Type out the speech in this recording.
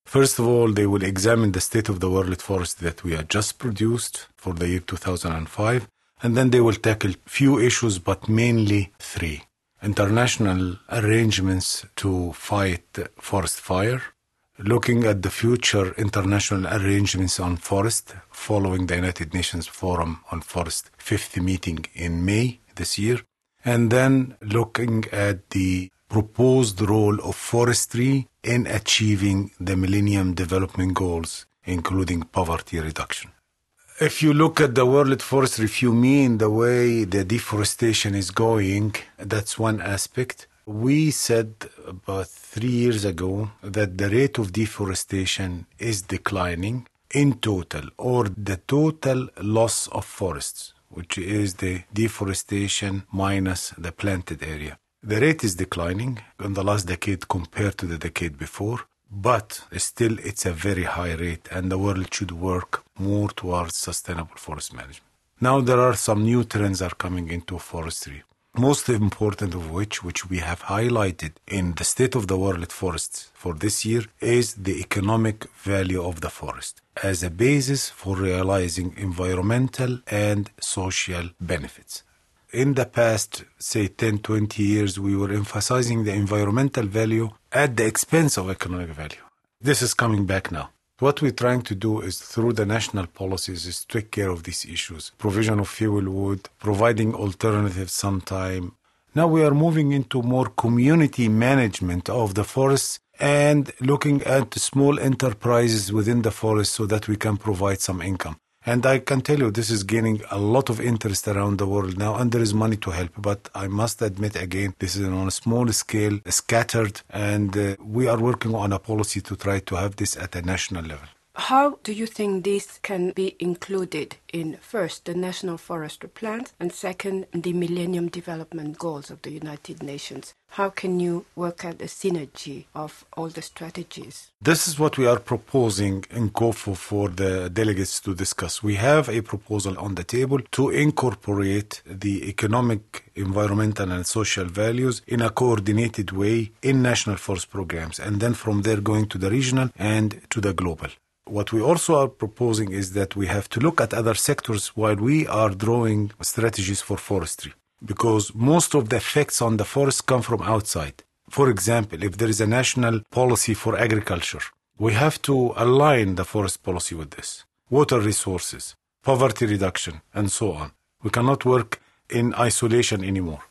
First of all, they will examine the state of the world forest that we have just produced for the year 2005, and then they will tackle few issues, but mainly three. International arrangements to fight forest fire, looking at the future international arrangements on forest following the United Nations Forum on Forest 5th meeting in May this year, and then looking at the proposed role of forestry in achieving the Millennium Development Goals, including poverty reduction. If you look at the world forestry, if you mean the way the deforestation is going, that's one aspect. We said about 3 years ago that the rate of deforestation is declining in total, or the total loss of forests, which is the deforestation minus the planted area. The rate is declining in the last decade compared to the decade before, but still it's a very high rate, and the world should work more towards sustainable forest management. Now there are some new trends are coming into forestry. Most important of which we have highlighted in the State of the World Forests for this year, is the economic value of the forest as a basis for realizing environmental and social benefits. In the past, say 10-20 years, we were emphasizing the environmental value at the expense of economic value. This is coming back now. What we're trying to do is, through the national policies, is to take care of these issues. Provision of fuel wood, providing alternatives sometime. Now we are moving into more community management of the forests and looking at small enterprises within the forest so that we can provide some income. And I can tell you this is gaining a lot of interest around the world now, and there is money to help. But I must admit again, this is on a small scale, scattered, and we are working on a policy to try to have this at a national level. How do you think this can be included in, first, the National Forestry Plans, and second, the Millennium Development Goals of the United Nations? How can you work at the synergy of all the strategies? This is what we are proposing in COFO for the delegates to discuss. We have a proposal on the table to incorporate the economic, environmental and social values in a coordinated way in national forest programs, and then from there going to the regional and to the global. What we also are proposing is that we have to look at other sectors while we are drawing strategies for forestry, because most of the effects on the forest come from outside. For example, if there is a national policy for agriculture, we have to align the forest policy with this. Water resources, poverty reduction, and so on. We cannot work in isolation anymore.